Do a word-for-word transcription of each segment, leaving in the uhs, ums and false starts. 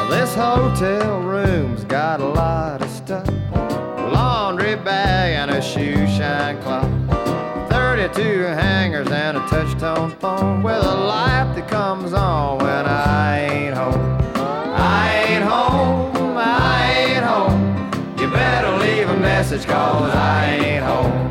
This hotel room's got a lot of stuff. A laundry bag and a shoe shine clock. thirty-two hangers and a touch-tone phone with a light that comes on when I ain't home. I ain't home, I ain't home. You better leave a message, cause I ain't home.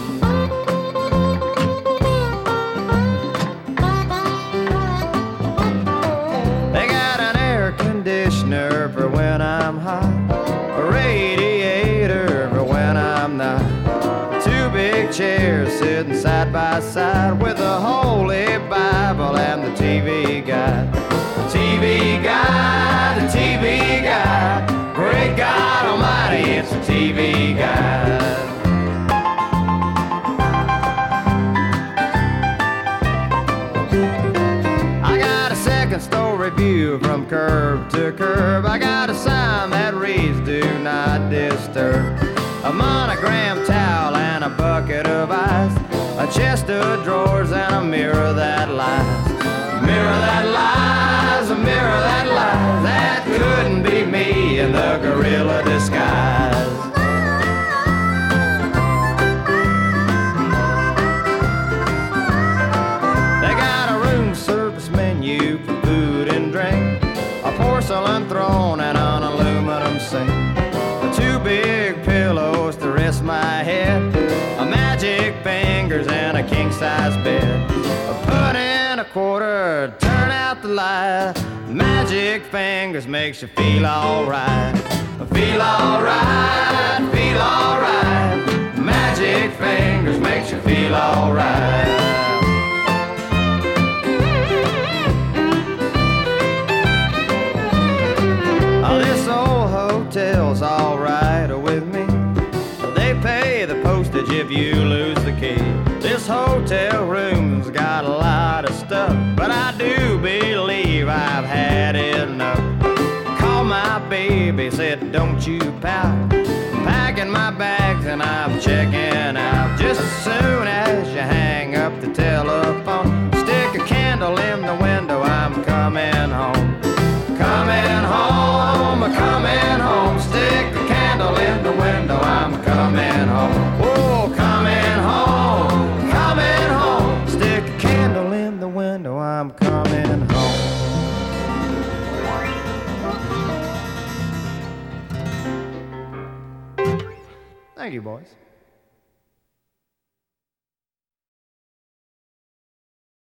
They got an air conditioner for when I'm hot, a radiator for when I'm not. Two big chairs sitting side by side with the Holy Bible and the T V guide. The T V guide, the T V guide. Great God Almighty, it's the T V guide. I got a second story view from curb to curb. I got a sign that reads, do not disturb. A monogram towel and a bucket of ice, a chest of drawers and a mirror that lies. Mirror that lies, a mirror that lies. That couldn't be me in the gorilla disguise. They got a room service menu for food and drink, a porcelain throne and an aluminum sink, two big pillows to rest my head, a magic fingers and a king-size bed. Put in a quarter, turn out the light. Magic fingers makes you feel alright. Feel alright, feel alright. Magic fingers makes you feel alright. Oh, this old hotel's alright with me. They pay the postage if you lose the key. This hotel room's got a lot of stuff, but I do believe I've had enough. Called my baby, said don't you pout. I'm packing my bags and I'm checking out. Just as soon as you hang up the telephone, stick a candle in the window, I'm coming home. Coming home, coming home. Stick the candle in the window, I'm coming home. Oh, coming home, coming home. Stick a candle in the window, I'm coming home. Thank you, boys.